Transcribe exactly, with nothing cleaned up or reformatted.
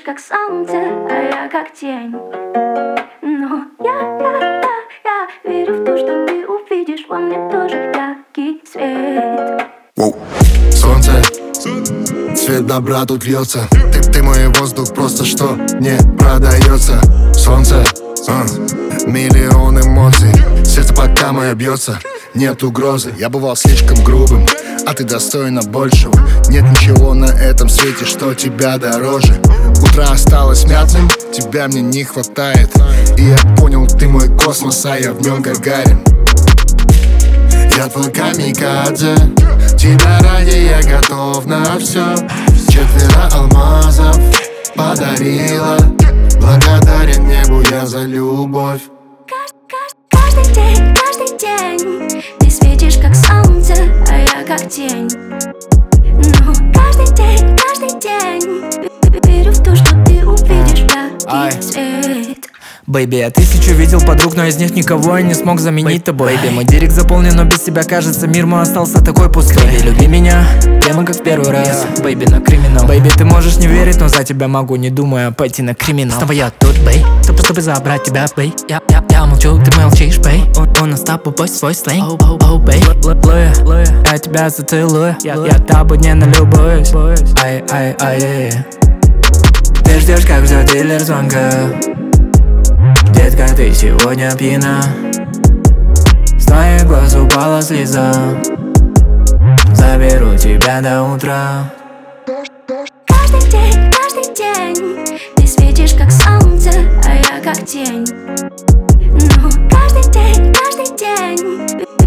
как солнце, а я как тень. Но я, я, я, я верю в то, что ты увидишь во мне тоже яркий свет. Воу. Солнце, цвет добра тут льется. Ты, ты мой воздух, просто что не продается. Солнце, а, миллион эмоций. Сердце пока мое бьется, нет угрозы. Я бывал слишком грубым, а ты достойна большего. Нет ничего на этом свете, что тебя дороже. Утро осталось мятным, тебя мне не хватает. И я понял, ты мой космос, а я в нем Гагарин. Я твой камикадзе, тебя ради я готов на все. Четверо алмазов подарила, благодарен небу я за любовь. Каждый день, каждый день ты светишь как солнце, а я как тень. Но каждый день, каждый день верю в то, что ты увидишь яркий свет. Бэйби, я тысячу видел подруг, но из них никого я не смог заменить тобой. Бэйби, мой директ заполнен, но без тебя кажется мир мой остался такой пустой. Бэйби, люби меня, прямо как в первый раз. Бэйби, на криминал. Бэйби, ты можешь не верить, но за тебя могу, не думая, пойти на криминал. Снова я тут, бэй, чтобы забрать тебя, бэй. Я, я, я молчу, ты молчишь, бэй. У, у нас с тобой бой свой сленг, оу, оу, оу, бэй. Луя, я тебя зацелую, я, я тобой не налюбуюсь. Ай, ай, ай, ай. Ты ждешь, как ждет дилер звонка. Детка, ты сегодня пьяна, с твоих глаз упала слеза. Заберу тебя до утра. Каждый день, каждый день ты светишь как солнце, а я как тень. Но каждый день, каждый день